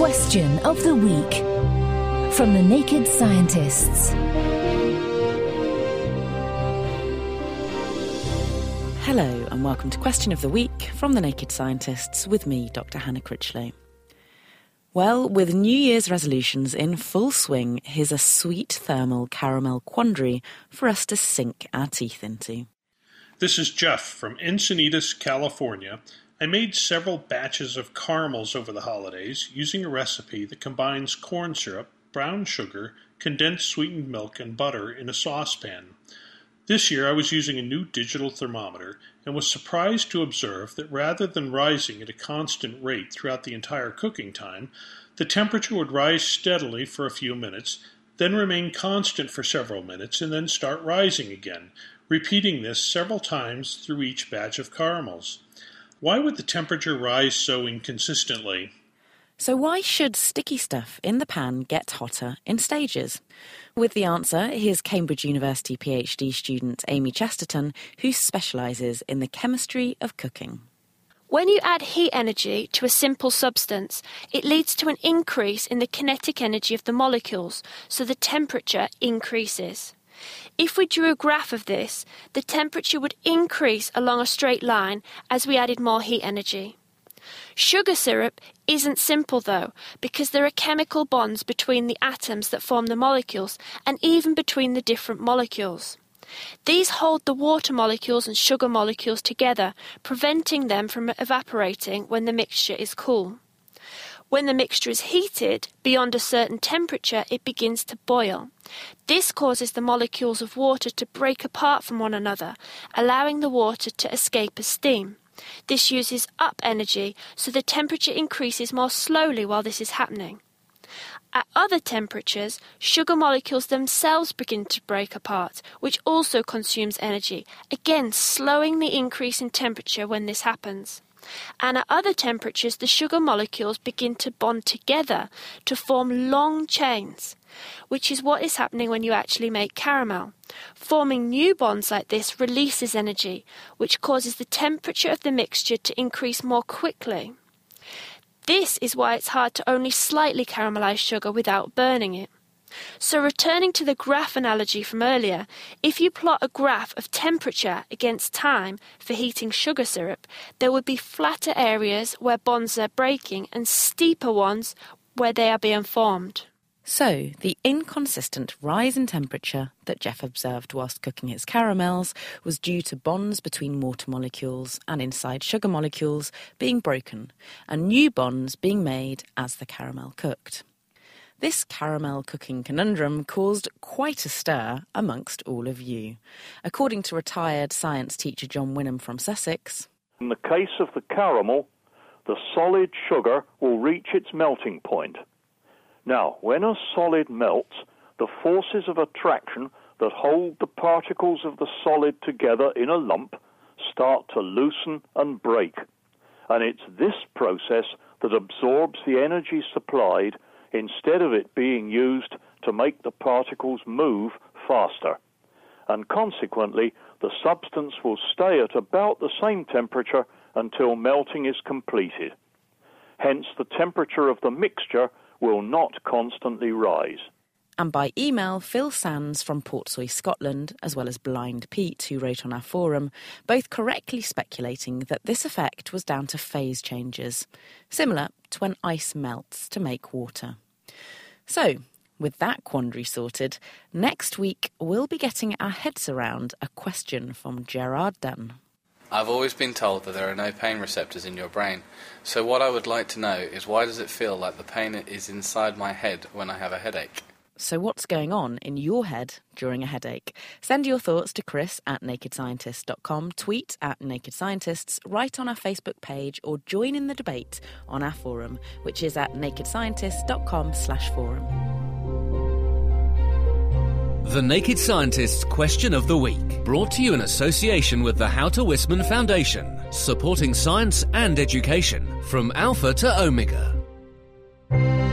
Question of the Week from the Naked Scientists. Hello and welcome to Question of the Week from the Naked Scientists with me, Dr. Hannah Critchlow. Well, with New Year's resolutions in full swing, here's a sweet thermal caramel quandary for us to sink our teeth into. This is Jeff from Encinitas, California. I made several batches of caramels over the holidays using a recipe that combines corn syrup, brown sugar, condensed sweetened milk, and butter in a saucepan. This year I was using a new digital thermometer and was surprised to observe that rather than rising at a constant rate throughout the entire cooking time, the temperature would rise steadily for a few minutes, then remain constant for several minutes, and then start rising again, repeating this several times through each batch of caramels. Why would the temperature rise so inconsistently? So why should sticky stuff in the pan get hotter in stages? With the answer, here's Cambridge University PhD student Amy Chesterton, who specialises in the chemistry of cooking. When you add heat energy to a simple substance, it leads to an increase in the kinetic energy of the molecules, so the temperature increases. If we drew a graph of this, the temperature would increase along a straight line as we added more heat energy. Sugar syrup isn't simple though, because there are chemical bonds between the atoms that form the molecules and even between the different molecules. These hold the water molecules and sugar molecules together, preventing them from evaporating when the mixture is cool. When the mixture is heated beyond a certain temperature, it begins to boil. This causes the molecules of water to break apart from one another, allowing the water to escape as steam. This uses up energy, so the temperature increases more slowly while this is happening. At other temperatures, sugar molecules themselves begin to break apart, which also consumes energy, again slowing the increase in temperature when this happens. And at other temperatures, the sugar molecules begin to bond together to form long chains, which is what is happening when you actually make caramel. Forming new bonds like this releases energy, which causes the temperature of the mixture to increase more quickly. This is why it's hard to only slightly caramelize sugar without burning it. So returning to the graph analogy from earlier, if you plot a graph of temperature against time for heating sugar syrup, there would be flatter areas where bonds are breaking and steeper ones where they are being formed. So, the inconsistent rise in temperature that Jeff observed whilst cooking his caramels was due to bonds between water molecules and inside sugar molecules being broken, and new bonds being made as the caramel cooked. This caramel cooking conundrum caused quite a stir amongst all of you. According to retired science teacher John Wynnum from Sussex, in the case of the caramel, the solid sugar will reach its melting point. Now, when a solid melts, the forces of attraction that hold the particles of the solid together in a lump start to loosen and break. And it's this process that absorbs the energy supplied instead of it being used to make the particles move faster. And consequently, the substance will stay at about the same temperature until melting is completed. Hence, the temperature of the mixture will not constantly rise. And by email, Phil Sands from Portsoy, Scotland, as well as Blind Pete, who wrote on our forum, both correctly speculating that this effect was down to phase changes, similar to when ice melts to make water. So, with that quandary sorted, next week we'll be getting our heads around a question from Gerard Dunn. I've always been told that there are no pain receptors in your brain, so what I would like to know is why does it feel like the pain is inside my head when I have a headache? So what's going on in your head during a headache? Send your thoughts to chris@nakedscientist.com, tweet @nakedscientists, write on our Facebook page, or join in the debate on our forum, which is at nakedscientist.com/forum. The Naked Scientist's Question of the Week, brought to you in association with the Houter Wisman Foundation, supporting science and education from Alpha to Omega.